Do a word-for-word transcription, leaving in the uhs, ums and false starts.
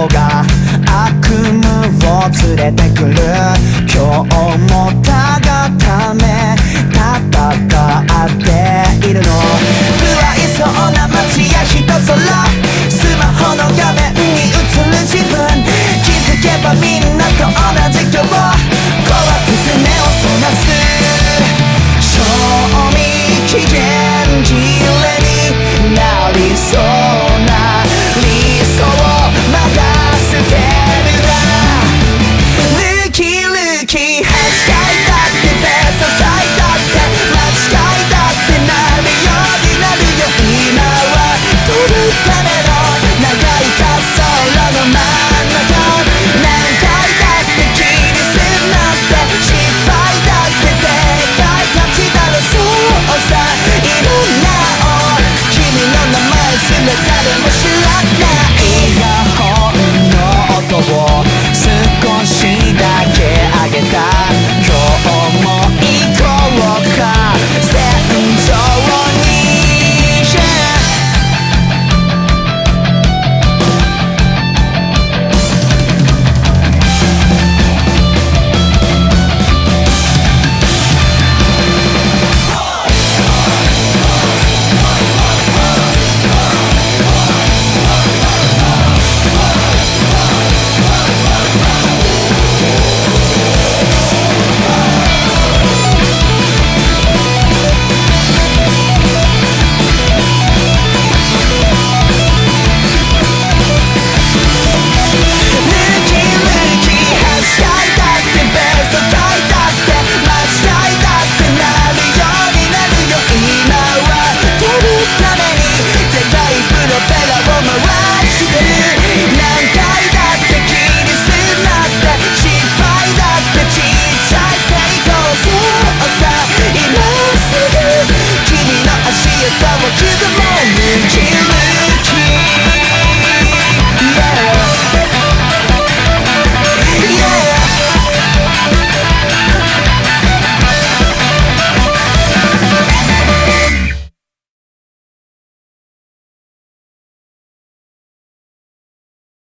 男が悪夢を連れてくる。今日もたがため戦っているの。不愛想な街や人空、スマホの画面に映る自分、気づけばみんなと同じ今日、怖くて目をそらす。賞味期限切れになりそうな理想をまだ捨てるな。ルキルキ